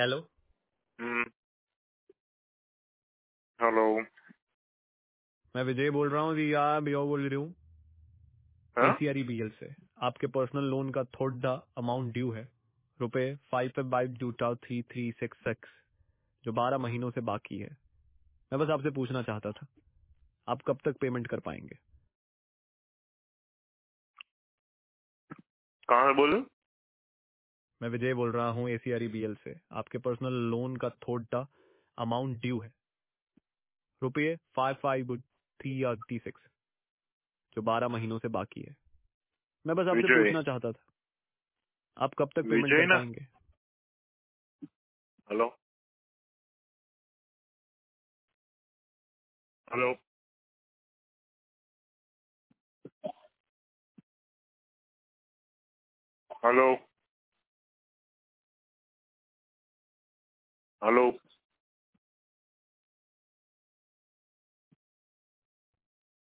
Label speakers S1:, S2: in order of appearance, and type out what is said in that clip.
S1: Hello.
S2: हम्म, hello.
S1: मैं विजय बोल रहा हूँ जी, आप भैया बोल रही हूँ
S2: हाँ?
S1: ACREBL से। आपके पर्सनल लोन का थोड़ा अमाउंट ड्यू है, रुपए 552336, जो 12 महीनों से बाकी है। मैं बस आपसे पूछना चाहता था, आप कब तक पेमेंट कर पाएंगे?
S2: कहाँ से बोले?
S1: मैं विजय बोल रहा हूँ ACREBL से। आपके पर्सनल लोन का थोड़ा अमाउंट ड्यू है, रुपये 552336, जो 12 महीनों से बाकी है। मैं बस आपसे
S2: विजय।
S1: पूछना चाहता था, आप कब तक पेमेंट
S2: विजय
S1: कर
S2: ना?
S1: पाएंगे?
S2: Hello hello hello hello.